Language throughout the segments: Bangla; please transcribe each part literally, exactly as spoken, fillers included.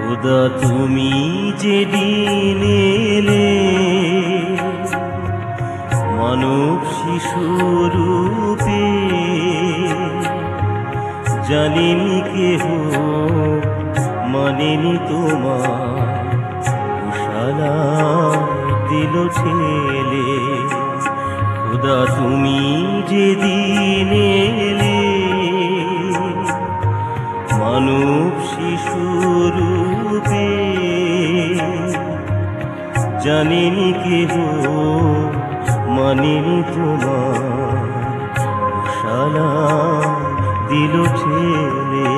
খোদা তুমি যেদিন এলে মানব শিশুরূপে, জানিনি কেহ মানেনি তোমার কুশালায় দিল ঠেলে। খোদা তুমি যেদিন এলে মানব শিশুরূপে, জানিনি কেহ মানেনি তোমার কুশালায় দিল ঠেলে।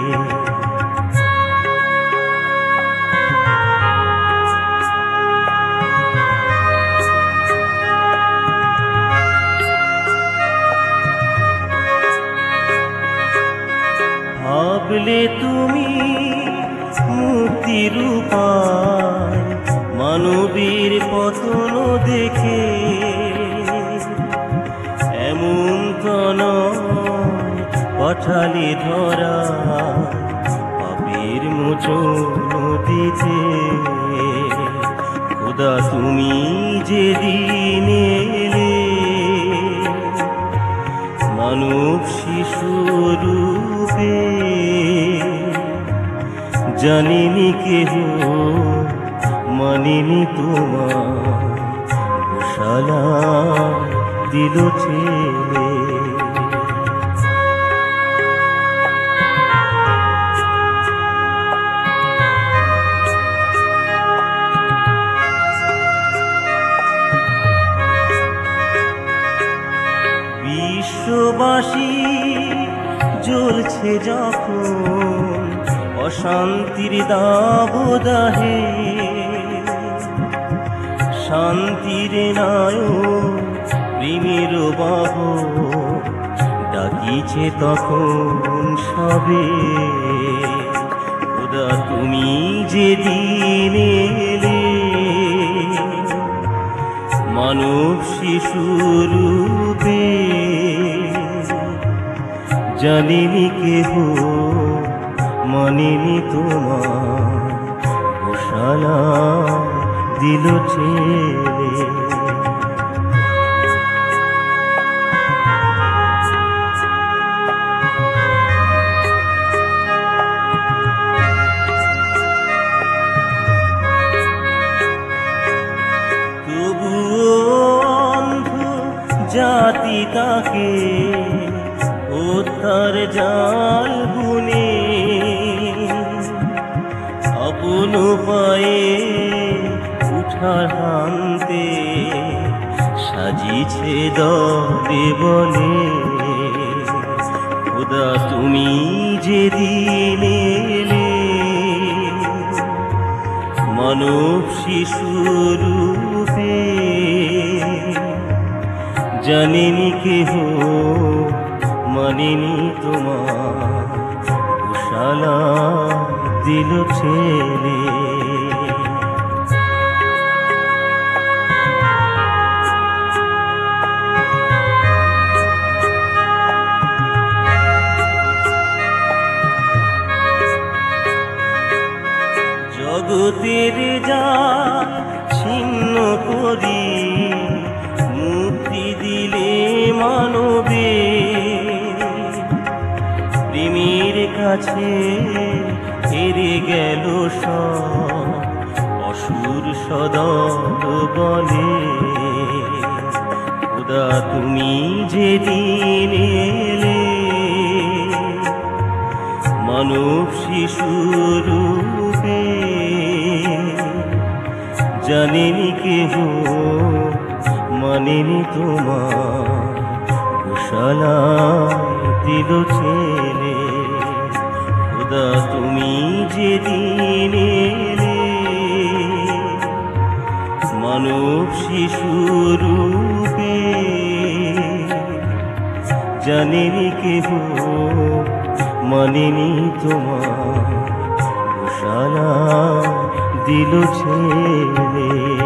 ভাবলে তুমি মুক্তির উপায় মানবীর পতন দেখে, এমন তন পাঠালে ধরা পাপের মোচন দিতে। খোদা তুমি যেদিন এলে মানব শিশুরূপে, জানিনি কেহ মানিনি তোমার কুশালায় দিল ঠেলে। বিশ্ববাসী জ্বলছে যখন অশান্তির দাবদাহে, শান্তির নায়ক প্রেমের বাহ ডাকিছে তখন সবে। খোদা তুমি যেদিন এলে মানব শিশুরূপে, জানিনি কেহ মানেনি তোমার কুশালায় দিল ঠেলে। তবুও অন্ধ জাতি তাকে হত্যার জাল বুনে, আপন পায়ে উঠার হানতে সাজিছে দলে বলে। খোদা তুমি যেদিন এলে মানব শিশুরূপে, জানিনি কেহ মানিনি তোমার কুশালায় দিল ঠেলে। জগতের যা ছিন্ন করি মুক্তি দিলে মানবে, প্রেমের কাছে হেরে গেল সব অসুর সদল বলে। খোদা তুমি যেদিন এলে মানব শিশুরূপে, জানিনি কেহ মানেনি তোমার কুশালায় দিল ঠেলে। খোদা তুমি যেদিন এলে মানব শিশুরূপে, জানিনি কেহ মানেনি তোমার কুশালায় দিল ঠেলে।